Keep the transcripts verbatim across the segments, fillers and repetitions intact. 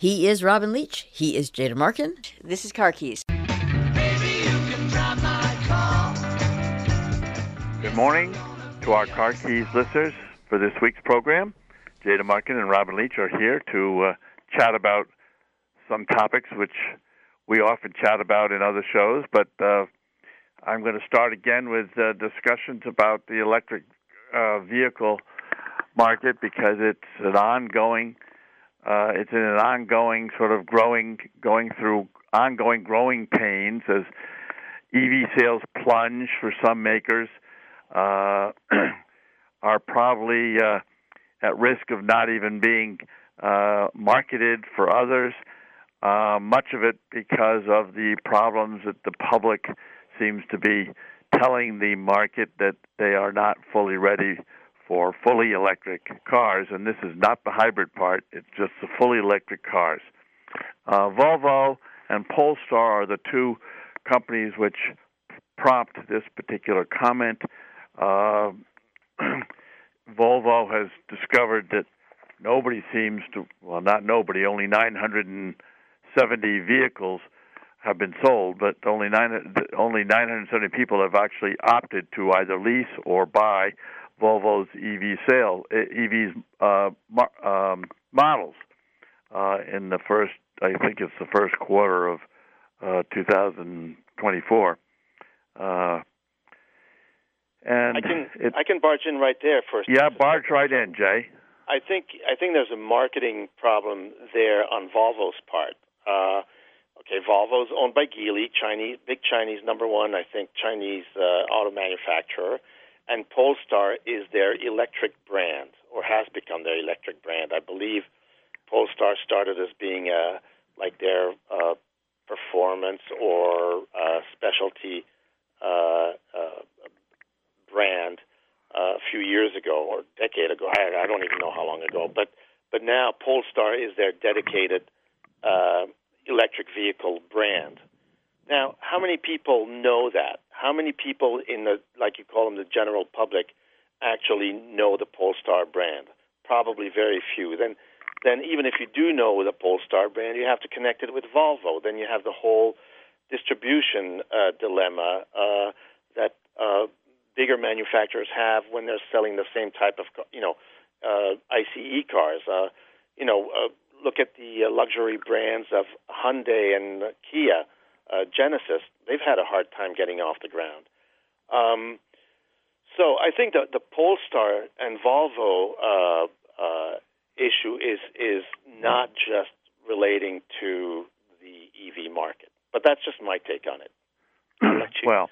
He is Robin Leach. He is Jada Markin. This is Car Keys. Good morning to our Car Keys listeners for this week's program. Jada Markin and Robin Leach are here to uh, chat about some topics which we often chat about in other shows, but uh, I'm going to start again with uh, discussions about the electric uh, vehicle market because it's an ongoing, uh, it's in an ongoing sort of growing, going through ongoing growing pains as E V sales plunge for some makers, uh, are probably uh, at risk of not even being uh, marketed for others. Uh, much of it because of the problems that the public seems to be telling the market that they are not fully ready for fully electric cars, and this is not the hybrid part, it's just the fully electric cars. Uh, Volvo and Polestar are the two companies which prompt this particular comment. Uh, Volvo has discovered that nobody seems to, well, not nobody, only nine hundred seventy vehicles have been sold, but only nine, only nine hundred seventy people have actually opted to either lease or buy Volvo's E V sale, E V's uh, um, models uh, in the first, I think it's the first quarter of uh, two thousand twenty-four. Uh, and I can it, I can barge in right there first. Yeah, barge right in, Jay. I think I think there's a marketing problem there on Volvo's part. Uh, okay, Volvo's owned by Geely, Chinese, big Chinese number one, I think, Chinese uh, auto manufacturer, and Polestar is their electric brand, or has become their electric brand. I believe Polestar started as being a, like their uh, performance or uh, specialty uh, uh, brand uh, a few years ago, or a decade ago. I, I don't even know how long ago, but but now Polestar is their dedicated Uh, electric vehicle brand. Now, how many people know that? How many people in the, like you call them, the general public, actually know the Polestar brand? Probably very few. Then, then even if you do know the Polestar brand, you have to connect it with Volvo. Then you have the whole distribution uh, dilemma uh, that uh, bigger manufacturers have when they're selling the same type of, you know, uh, ICE cars. Uh, you know. Uh, Look at the uh, luxury brands of Hyundai and uh, Kia, uh, Genesis. They've had a hard time getting off the ground. Um, so I think that the Polestar and Volvo uh, uh, issue is is not just relating to the E V market. But that's just my take on it. Well,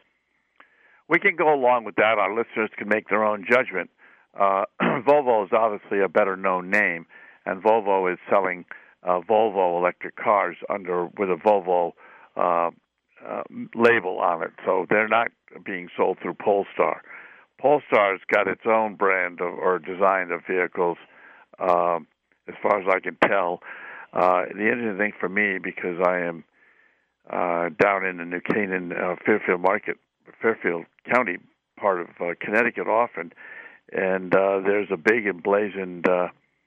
we can go along with that. Our listeners can make their own judgment. Uh, Volvo is obviously a better-known name, and Volvo is selling uh, Volvo electric cars under with a Volvo uh, uh, label on it. So they're not being sold through Polestar. Polestar's got its own brand of, or design of vehicles, uh, as far as I can tell. Uh, the interesting thing for me, because I am uh, down in the New Canaan, uh, Fairfield Market, Fairfield County part of uh, Connecticut often, and uh, there's a big emblazoned uh,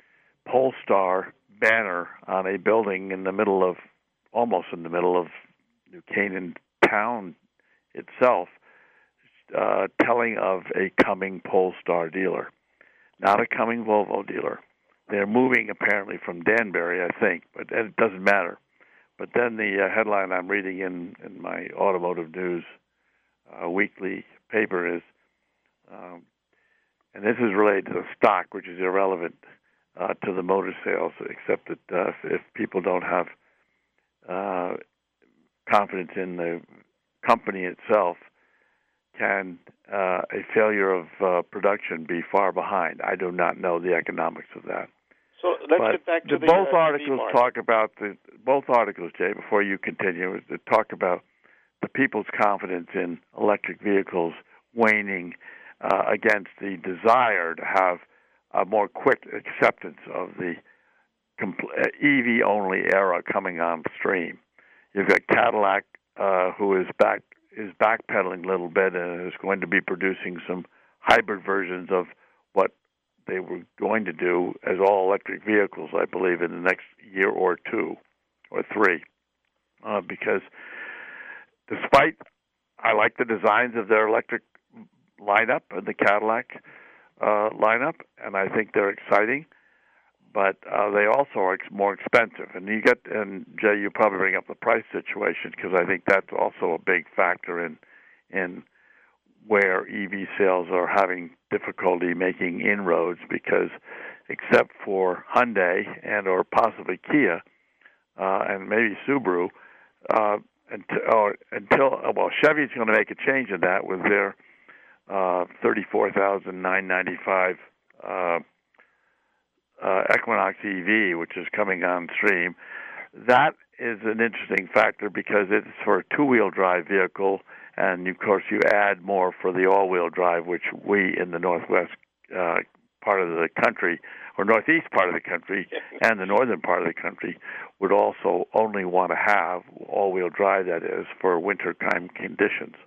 Polestar banner on a building in the middle of, almost in the middle of New Canaan town itself, uh, telling of a coming Polestar dealer, not a coming Volvo dealer. They're moving apparently from Danbury, I think, but it doesn't matter. But then the uh, headline I'm reading in, in my Automotive News uh, weekly paper is, um, and this is related to the stock, which is irrelevant Uh, to the motor sales, except that uh, if, if people don't have uh, confidence in the company itself, can uh, a failure of uh, production be far behind? I do not know the economics of that. So let's but get back to the, the both uh, articles talk about the both articles, Jay. Before you continue, they talk about the people's confidence in electric vehicles waning uh, against the desire to have a more quick acceptance of the compl- E V-only era coming on stream. You've got Cadillac, uh, who is back is backpedaling a little bit and is going to be producing some hybrid versions of what they were going to do as all-electric vehicles, I believe, in the next year or two or three. Uh, because despite, I like the designs of their electric lineup and the Cadillac uh, lineup, and I think they're exciting, but uh, they also are ex- more expensive. And you get, and Jay, you probably bring up the price situation because I think that's also a big factor in in where E V sales are having difficulty making inroads, because except for Hyundai and or possibly Kia uh, and maybe Subaru, uh, until, or, until well, Chevy's going to make a change in that with their uh, thirty-four thousand nine hundred ninety-five uh, uh, Equinox E V, which is coming on stream. That is an interesting factor because it's for a two-wheel drive vehicle, and of course you add more for the all-wheel drive, which we in the northwest uh, part of the country, or northeast part of the country, and the northern part of the country would also only want to have all-wheel drive, that is, for wintertime conditions.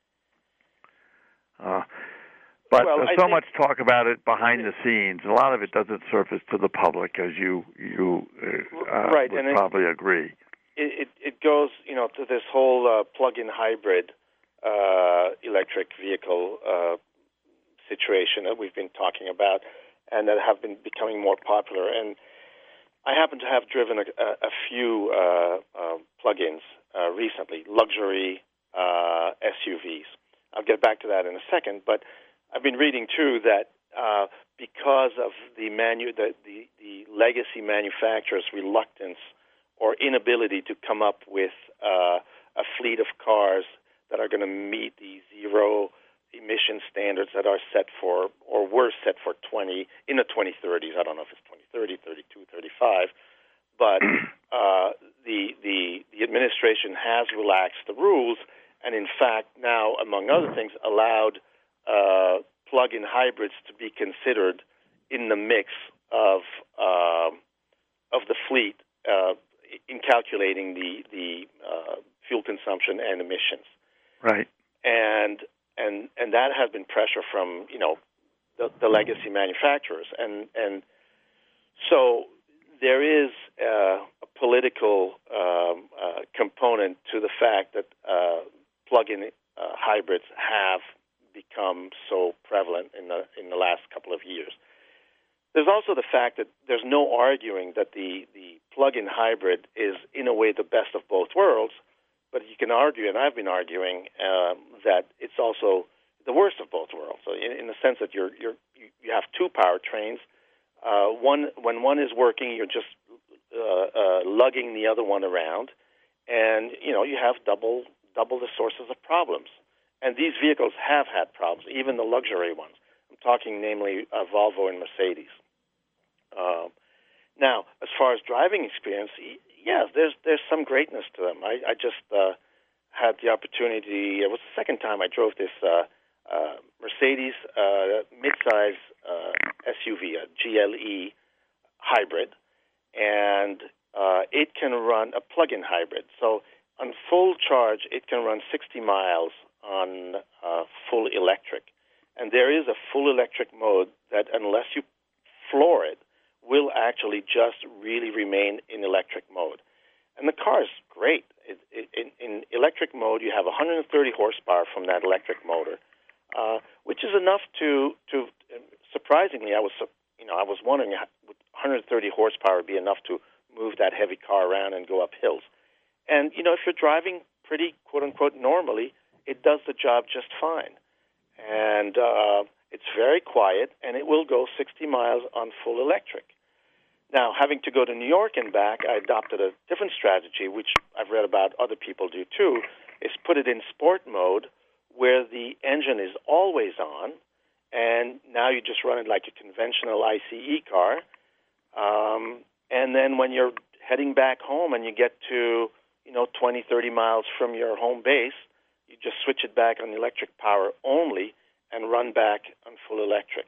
Uh, but well, there's I so think, much talk about it behind the scenes. A lot of it doesn't surface to the public, as you you uh, right, would and probably it, agree. It, it it goes, you know, to this whole uh, plug-in hybrid uh, electric vehicle uh, situation that we've been talking about, and that have been becoming more popular. And I happen to have driven a, a, a few uh, uh, plug-ins uh, recently, luxury uh, S U Vs. I'll get back to that in a second, but I've been reading too that uh, because of the, manu- the, the the legacy manufacturers' reluctance or inability to come up with uh, a fleet of cars that are going to meet the zero emission standards that are set for, or were set for twenty in the twenty thirties. I don't know if it's twenty thirty, thirty-two, thirty-five, but uh, the the the administration has relaxed the rules, and in fact now, among other things, allowed uh, plug-in hybrids to be considered in the mix of uh, of the fleet uh, in calculating the the uh, fuel consumption and emissions. Right. And and and that has been pressure from, you know, the, the legacy manufacturers, and and so there is uh, a political um, uh, component to the fact that uh, plug-in uh, hybrids have become so prevalent in the in the last couple of years. There's also the fact that there's no arguing that the, the plug-in hybrid is, in a way, the best of both worlds, but you can argue, and I've been arguing, um, that it's also the worst of both worlds. So in, in the sense that you're, you're, you have two powertrains. Uh, one, when one is working, you're just uh, uh, lugging the other one around, and you know you have double double the sources of problems. And these vehicles have had problems, even the luxury ones. I'm talking namely uh, Volvo and Mercedes. Uh, now, as far as driving experience, yes, there's there's some greatness to them. I, I just uh, had the opportunity. It was the second time I drove this uh, uh, Mercedes uh, midsize uh, S U V, a G L E hybrid, and uh, it can run a plug-in hybrid. So on full charge, it can run sixty miles on uh, full electric. And there is a full electric mode that, unless you floor it, will actually just really remain in electric mode. And the car is great. It, it, in, in electric mode, you have one hundred thirty horsepower from that electric motor, uh, which is enough to, to surprisingly, I was you know I was wondering, would one hundred thirty horsepower be enough to move that heavy car around and go up hills? And you know, if you're driving pretty quote unquote normally, it does the job just fine. And uh, it's very quiet, and it will go sixty miles on full electric. Now, having to go to New York and back, I adopted a different strategy, which I've read about other people do too, is put it in sport mode where the engine is always on, and now you just run it like a conventional I C E car. Um, and then when you're heading back home and you get to, you know, twenty, thirty miles from your home base, you just switch it back on electric power only and run back on full electric.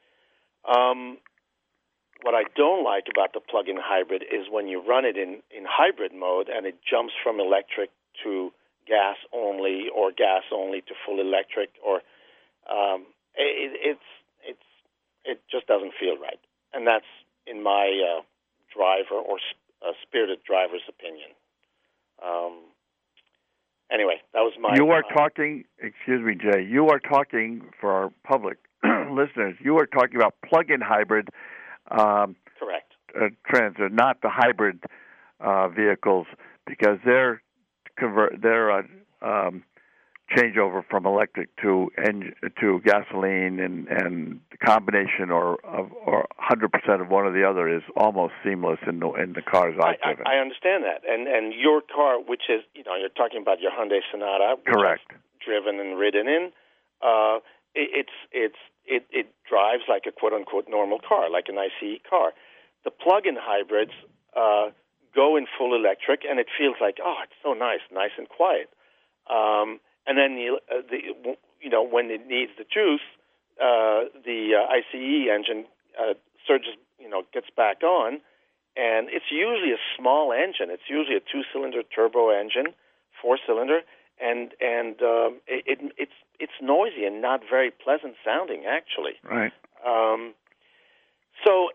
Um, what I don't like about the plug-in hybrid is when you run it in, in hybrid mode and it jumps from electric to gas only, or gas only to full electric, or um, it, it's it's it just doesn't feel right. And that's in my uh, driver or uh, spirited driver's opinion. Um, anyway, that was my... You are uh, talking, excuse me, Jay, you are talking for our public listeners, you are talking about plug-in hybrid um, correct. Uh, transit, not the hybrid uh, vehicles, because they're convert, they're uh, um, changeover from electric to en- to gasoline, and, and the combination or of or one hundred percent of one or the other is almost seamless in the in the cars I've I, driven. I, I understand that, and and your car, which is you know you're talking about your Hyundai Sonata, which correct, I've driven and ridden in. Uh, it, it's it's it it drives like a quote unquote normal car, like an I C E car. The plug-in hybrids uh, go in full electric, and it feels like, oh, it's so nice, nice and quiet. Um, and then, the, uh, the, you know, when it needs the juice, uh, the uh, I C E engine uh, surges, you know, gets back on, and it's usually a small engine. It's usually a two-cylinder turbo engine, four-cylinder, and and um, it, it, it's it's noisy and not very pleasant sounding, actually. Right. Um, so.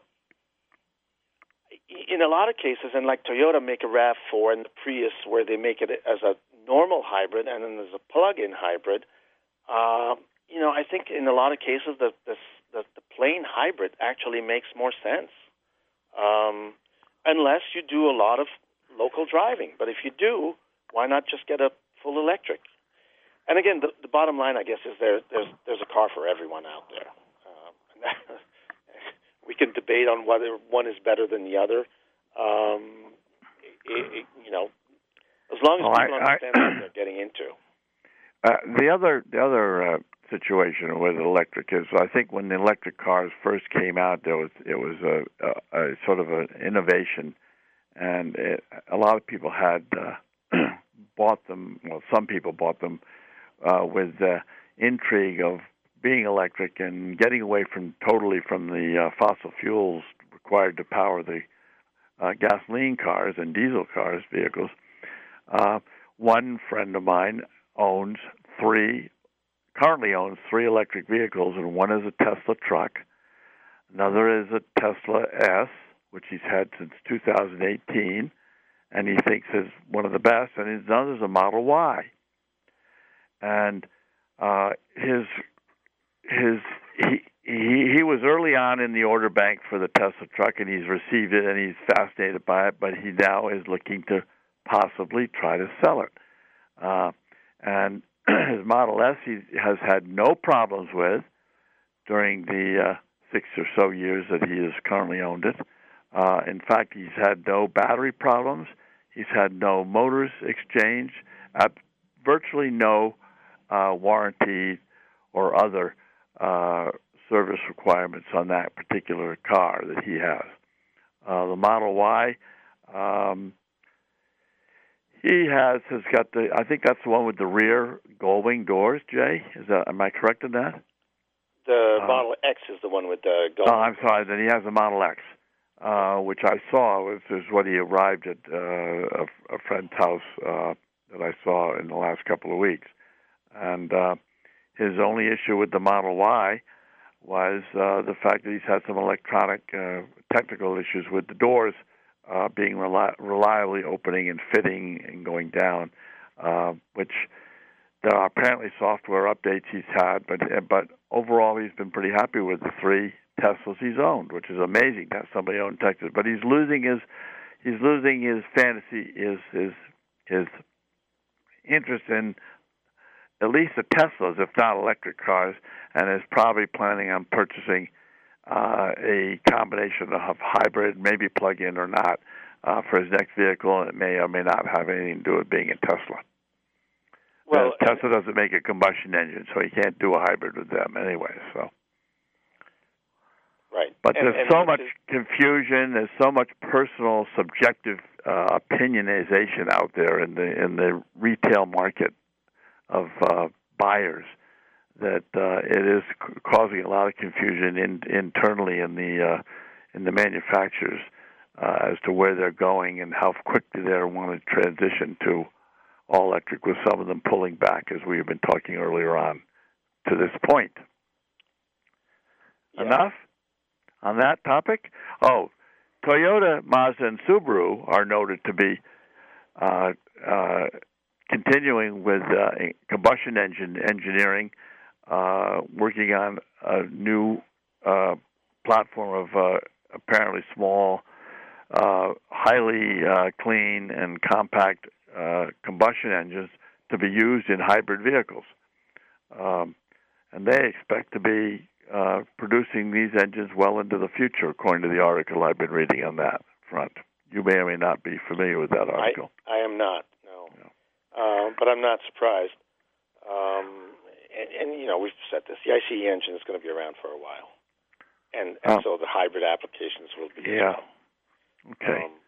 In a lot of cases, and like Toyota make a RAV four and the Prius, where they make it as a normal hybrid and then as a plug-in hybrid, uh, you know, I think in a lot of cases the, the, the, the plain hybrid actually makes more sense, um, unless you do a lot of local driving. But if you do, why not just get a full electric? And again, the, the bottom line, I guess, is there, there's there's a car for everyone out there. Uh, We can debate on whether one is better than the other. Um, it, it, you know, as long as well, people I, understand I, what they're getting into. Uh, the other, the other uh, situation with electric is, I think when the electric cars first came out, there was it was a, a, a sort of an innovation, and it, a lot of people had uh, bought them. Well, some people bought them uh, with the intrigue of being electric and getting away from totally from the uh, fossil fuels required to power the uh, gasoline cars and diesel cars vehicles. Uh, one friend of mine owns three, currently owns three electric vehicles, and one is a Tesla truck. Another is a Tesla S, which he's had since two thousand eighteen, and he thinks is one of the best. And his other is a Model Y. And uh, his His he, he he was early on in the order bank for the Tesla truck, and he's received it, and he's fascinated by it. But he now is looking to possibly try to sell it. Uh, and his Model S, he has had no problems with during the uh, six or so years that he has currently owned it. Uh, in fact, he's had no battery problems. He's had no motors exchanged, uh, virtually no uh, warranty or other Uh, service requirements on that particular car that he has. Uh, the Model Y, um, he has has got the. I think that's the one with the rear gull-wing doors. Jay, is that? Am I correct in that? The uh, Model X is the one with the gull. Oh, I'm sorry. Then he has a Model X, uh, which I saw was is what he arrived at uh, a, a friend's house uh, that I saw in the last couple of weeks, and. Uh, His only issue with the Model Y was uh, the fact that he's had some electronic uh, technical issues with the doors uh, being reli- reliably opening and fitting and going down, uh, which there are apparently software updates he's had. But but overall, he's been pretty happy with the three Teslas he's owned, which is amazing to have somebody own Texas. But he's losing his he's losing his fantasy, his his his interest in at least the Teslas, if not electric cars, and is probably planning on purchasing uh, a combination of hybrid, maybe plug-in or not, uh, for his next vehicle, and it may or may not have anything to do with being a Tesla. Well, uh, Tesla doesn't make a combustion engine, so he can't do a hybrid with them anyway. So, right. But and, there's and so much is... confusion. There's so much personal, subjective uh, opinionization out there in the in the retail market of uh, buyers that uh, it is c- causing a lot of confusion in, internally in the uh, in the manufacturers uh, as to where they're going and how quickly they want to transition to all electric, with some of them pulling back, as we have been talking earlier on to this point. Yeah. Enough? on that topic? Oh, Toyota, Mazda, and Subaru are noted to be uh, uh, continuing with uh, combustion engine engineering, uh, working on a new uh, platform of uh, apparently small, uh, highly uh, clean and compact uh, combustion engines to be used in hybrid vehicles. Um, and they expect to be uh, producing these engines well into the future, according to the article I've been reading on that front. You may or may not be familiar with that article. I, I am not, no. Yeah. Uh, but I'm not surprised. Um, and, and, you know, we've said this. The ICE engine is going to be around for a while. And, and um, so the hybrid applications will be. Yeah. Well. Okay. Um,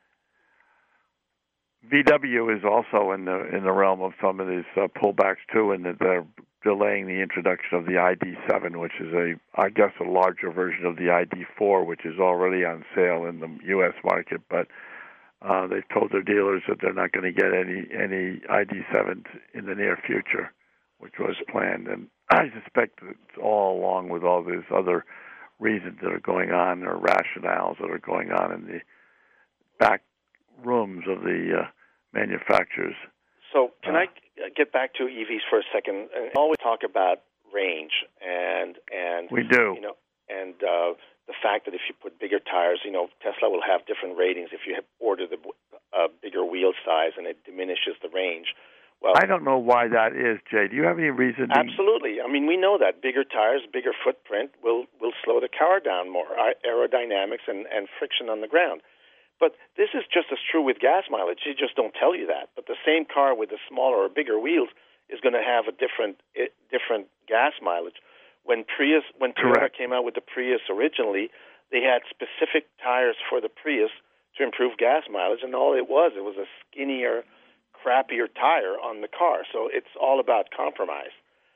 V W is also in the in the realm of some of these uh, pullbacks too, and that they're delaying the introduction of the I D seven, which is a, I guess, a larger version of the I D four, which is already on sale in the U S market. But uh, they've told their dealers that they're not going to get any any I D sevens in the near future, which was planned. And I suspect it's all along with all these other reasons that are going on, or rationales that are going on in the back rooms of the uh, manufacturers. So can uh, I get back to E Vs for a second? And always talk about range and and we do, you know, and uh, the fact that if you put bigger tires, you know, Tesla will have different ratings if you have order the uh, bigger wheel size, and it diminishes the range. Well, I don't know why that is, Jay. Do you have any reason? Absolutely. I mean, we know that bigger tires, bigger footprint will will slow the car down more, aerodynamics and and friction on the ground. But this is just as true with gas mileage. You just don't tell you that. But the same car with the smaller or bigger wheels is going to have a different different gas mileage. When Prius, when Toyota came out with the Prius originally, they had specific tires for the Prius to improve gas mileage, and all it was, it was a skinnier, crappier tire on the car. So it's all about compromise.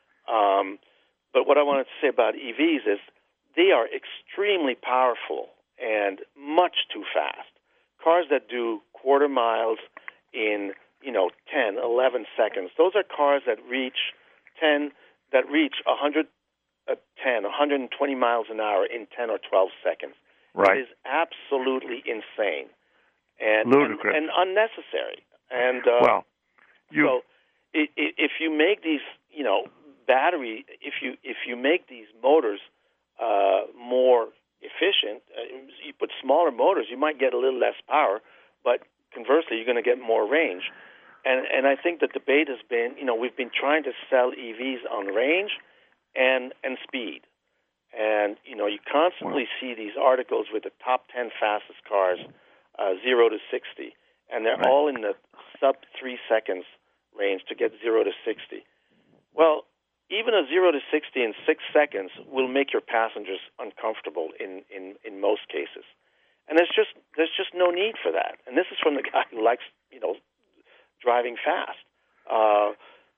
Um, but what I wanted to say about E Vs is they are extremely powerful and much too fast. Cars that do quarter miles in, you know, ten, eleven seconds, those are cars that reach ten, that reach one hundred ten, one hundred twenty miles an hour in ten or twelve seconds. Right. It is absolutely insane and, ludicrous and, and unnecessary. And uh, well, you... so it, it, if you make these, you know, battery, if you if you make these motors uh, more efficient, uh, you put smaller motors, you might get a little less power, but conversely, you're going to get more range. And and I think the debate has been, you know, we've been trying to sell E Vs on range and and speed. And, you know, you constantly wow. see these articles with the top ten fastest cars, uh, zero to sixty, and they're right. all in the sub three seconds range to get zero to sixty. Well, even a zero to sixty in six seconds will make your passengers uncomfortable in, in, in most cases. And there's just there's just no need for that. And this is from the guy who likes, you know, driving fast. Uh,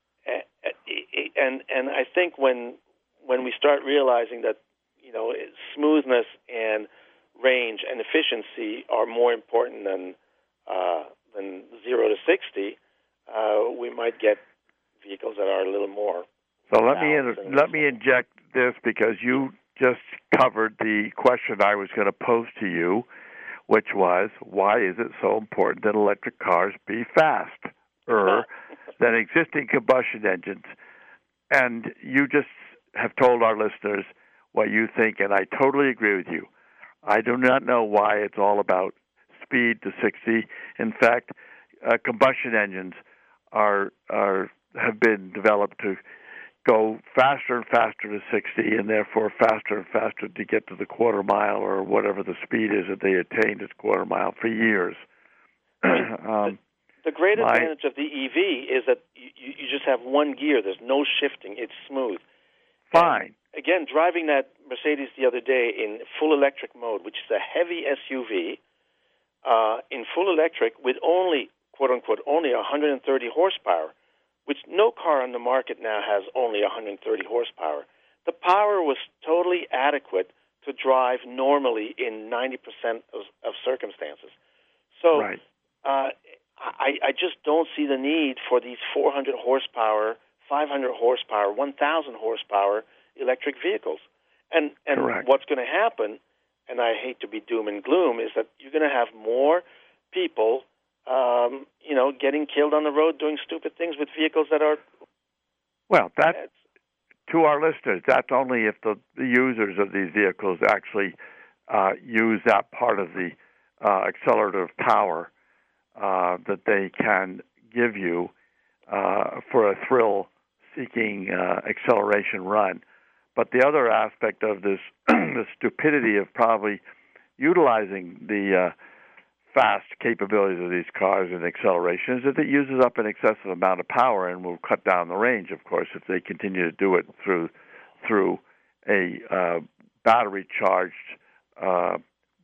and and I think when when we start realizing that, you know, smoothness and range and efficiency are more important than uh, than zero to sixty, uh, we might get vehicles that are a little more. So let me inter- let me inject this, because you just covered the question I was going to pose to you, which was, why is it so important that electric cars be faster than existing combustion engines? And you just have told our listeners what you think, and I totally agree with you. I do not know why it's all about speed to sixty. In fact, uh, combustion engines are are have been developed to go faster and faster to sixty, and therefore faster and faster to get to the quarter mile or whatever the speed is that they attained at quarter mile for years. um, the, the great my, advantage of the E V is that you, you just have one gear. There's no shifting. It's smooth. Fine. And again, driving that Mercedes the other day in full electric mode, which is a heavy S U V, uh, in full electric with only, quote-unquote, only one hundred thirty horsepower, which no car on the market now has only one hundred thirty horsepower. The power was totally adequate to drive normally in ninety percent of, of circumstances. So right. uh, I, I just don't see the need for these four hundred horsepower, five hundred horsepower, one thousand horsepower electric vehicles. And, and what's going to happen, and I hate to be doom and gloom, is that you're going to have more people, um, you know, getting killed on the road doing stupid things with vehicles that are. Well, that's to our listeners. That's only if the, the users of these vehicles actually uh, use that part of the uh, accelerative power uh, that they can give you uh, for a thrill-seeking uh, acceleration run. But the other aspect of this, the stupidity of probably utilizing the uh, fast capabilities of these cars in acceleration is that it uses up an excessive amount of power and will cut down the range, of course, if they continue to do it through through a uh, battery-charged uh,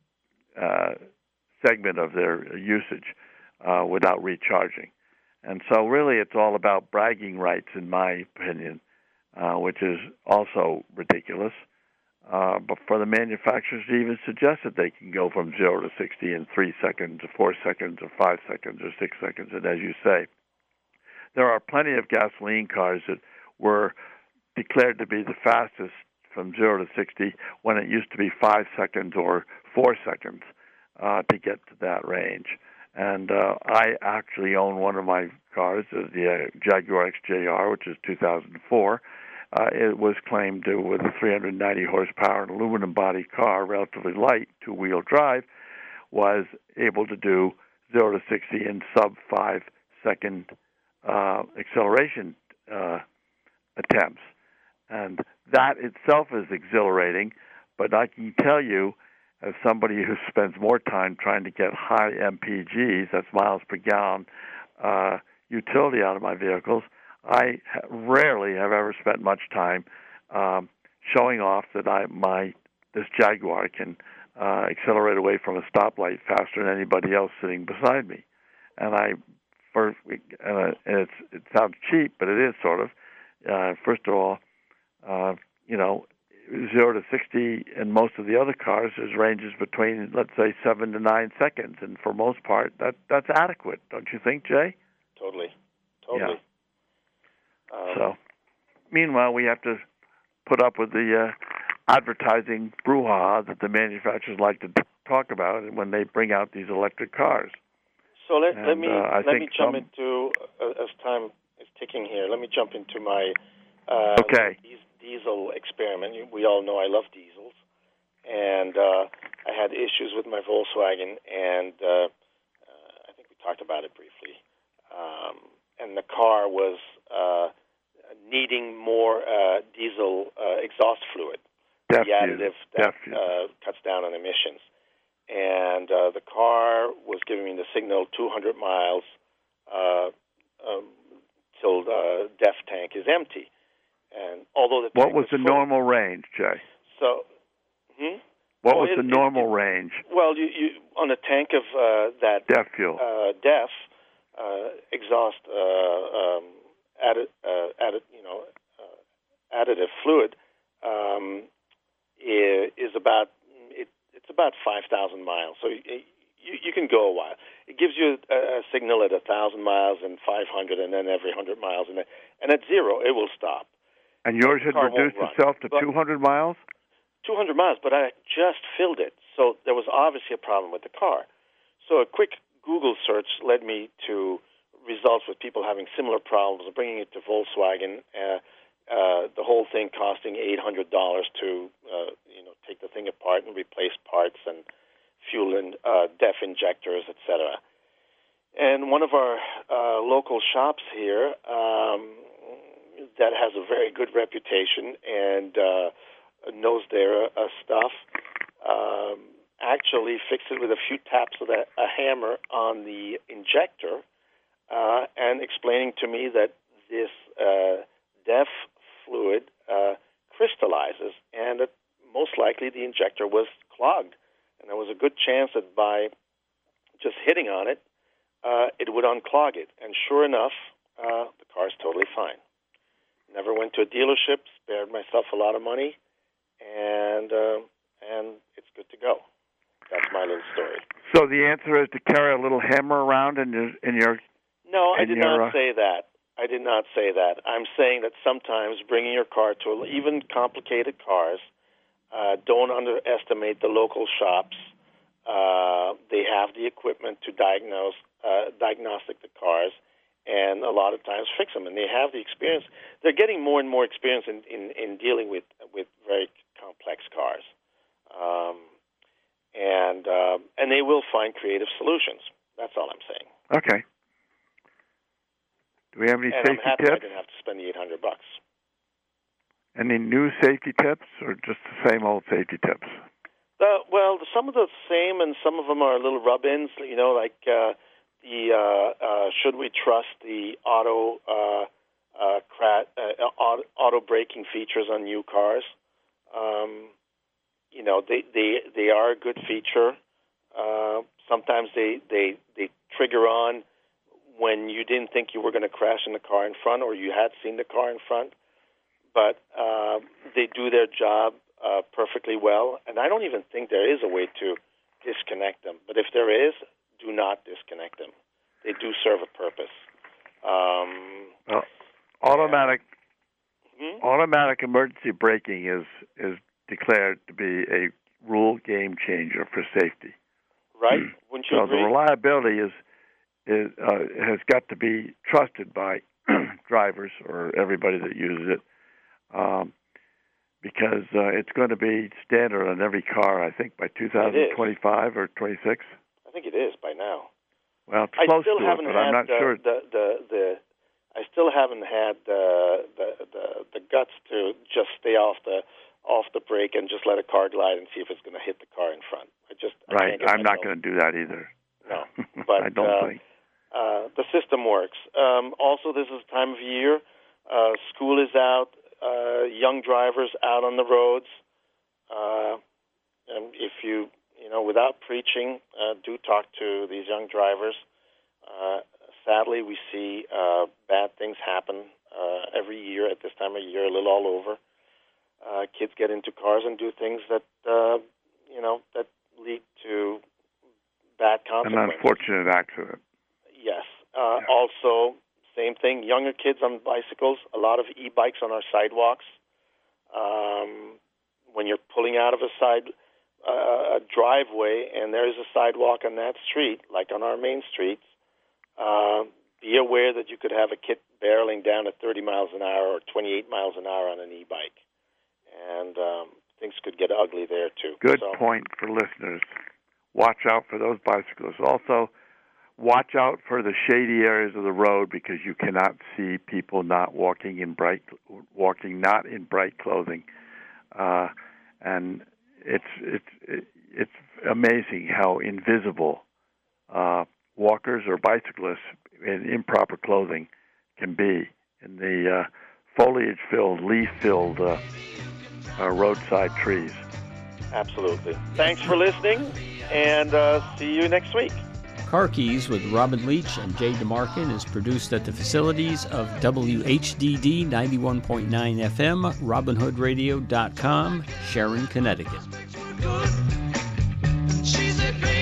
uh, segment of their usage uh, without recharging. And so really it's all about bragging rights, in my opinion, uh, which is also ridiculous. Uh, but for the manufacturers to even suggest that they can go from zero to sixty in three seconds, or four seconds, or five seconds, or six seconds, and as you say, there are plenty of gasoline cars that were declared to be the fastest from zero to sixty when it used to be five seconds or four seconds uh, to get to that range. And uh, I actually own one of my cars, the uh, Jaguar X J R, which is two thousand four. Uh, it was claimed to, with a three hundred ninety horsepower, an aluminum-bodied car, relatively light, two-wheel drive, was able to do zero to sixty in sub-five-second uh, acceleration uh, attempts. And that itself is exhilarating, but I can tell you, as somebody who spends more time trying to get high M P Gs, that's miles per gallon, uh, utility out of my vehicles, I rarely have ever spent much time um, showing off that I my this Jaguar can uh, accelerate away from a stoplight faster than anybody else sitting beside me. And I, for uh, it's it sounds cheap, but it is sort of. Uh, first of all, uh, you know, zero to sixty in most of the other cars there's ranges between, let's say, seven to nine seconds, and for most part that that's adequate, don't you think, Jay? Totally, totally. Yeah. Um, so, meanwhile, we have to put up with the uh, advertising brouhaha that the manufacturers like to talk about when they bring out these electric cars. So let, and, let me uh, let me jump some... into uh, as time is ticking here. Let me jump into my uh, okay. diesel experiment. We all know I love diesels, and uh, I had issues with my Volkswagen, and uh, uh, I think we talked about it briefly. Um, and the car was uh, needing more uh, diesel uh, exhaust fluid, Def the additive that uh, cuts down on emissions. And uh, the car was giving me the signal two hundred miles uh, um, till the D E F tank is empty. And although the what was, was the full, normal range, Jay? So, hmm? What well, was it, the normal it, it, range? Well, you, you on a tank of uh, that D E F fuel, uh, D E F uh, exhaust uh, um, added, uh, added, you know, uh, additive fluid um, is, is about it, it's about five thousand miles. So you, you you can go a while. It gives you a, a signal at a thousand miles and five hundred, and then every hundred miles, and and at zero it will stop. And yours had reduced itself to two hundred miles? two hundred miles, but I just filled it. So there was obviously a problem with the car. So a quick Google search led me to results with people having similar problems, bringing it to Volkswagen, uh, uh, the whole thing costing eight hundred dollars to uh, you know, take the thing apart and replace parts and fuel and uh, D E F injectors, et cetera. And one of our uh, local shops here um, that has a very good reputation and uh, knows their uh, stuff um, actually fixed it with a few taps of a, a hammer on the injector uh, and explaining to me that this uh, D E F fluid uh, crystallizes and that most likely the injector was clogged. And there was a good chance that by just hitting on it, uh, it would unclog it. And sure enough, uh, the car's totally fine. Never went to a dealership, spared myself a lot of money, and uh, and it's good to go. That's my little story. So the answer is to carry a little hammer around in your in your. No, I in did your, not uh... say that. I did not say that. I'm saying that sometimes bringing your car to a, even complicated cars, Uh, don't underestimate the local shops. Uh, they have the equipment to diagnose, uh, diagnostic the cars, and a lot of times fix them. And they have the experience. They're getting more and more experience in, in, in dealing with with very complex cars, um, and uh, and they will find creative solutions. That's all I'm saying. Okay. Do we have any and safety I'm happy tips? I didn't have to spend the eight hundred bucks. Any new safety tips, or just the same old safety tips? Uh, well, some of the same, and some of them are little rub-ins. You know, like uh, the uh, uh, should we trust the auto uh, uh, cra- uh, auto, auto braking features on new cars? Um, you know, they, they they are a good feature. Uh, sometimes they, they they trigger on when you didn't think you were going to crash in the car in front, or you had seen the car in front. But uh, they do their job uh, perfectly well, and I don't even think there is a way to disconnect them. But if there is, do not disconnect them. They do serve a purpose. Um, well, automatic hmm? automatic emergency braking is is declared to be a rule game changer for safety. Right? Wouldn't you so agree? the reliability is is uh, has got to be trusted by drivers or everybody that uses it. Um, because uh, it's going to be standard on every car, I think, by two thousand twenty-five or twenty-six. I think it is by now. Well, it's I close still to haven't it, but had I'm not the, sure. The, the, the, I still haven't had the, the the the guts to just stay off the off the brake and just let a car glide and see if it's going to hit the car in front. I just I right. can't get I'm not myself- going to do that either. No, but I don't uh, think. Uh, the system works. Um, also, this is the time of year. Uh, school is out. Uh, young drivers out on the roads. Uh, and if you, you know, without preaching, uh, do talk to these young drivers. Uh, sadly, we see uh, bad things happen uh, every year at this time of year, a little all over. Uh, kids get into cars and do things that, uh, you know, that lead to bad consequences. An unfortunate accident. Yes. Uh, yeah. Also, same thing, younger kids on bicycles, a lot of e-bikes on our sidewalks. Um, when you're pulling out of a side uh, a driveway and there's a sidewalk on that street, like on our main streets, uh, be aware that you could have a kid barreling down at thirty miles an hour or twenty-eight miles an hour on an e-bike. And um, things could get ugly there, too. Good so, point for listeners. Watch out for those bicyclists. Also, watch out for the shady areas of the road because you cannot see people not walking in bright, walking not in bright clothing, uh, and it's it's it's amazing how invisible uh, walkers or bicyclists in improper clothing can be in the uh, foliage-filled, leaf-filled uh, uh, roadside trees. Absolutely. Thanks for listening, and uh, see you next week. Car Keys with Robin Leach and Jay DeMarkin is produced at the facilities of W H D D ninety-one point nine F M, robin hood radio dot com, Sharon, Connecticut. She's a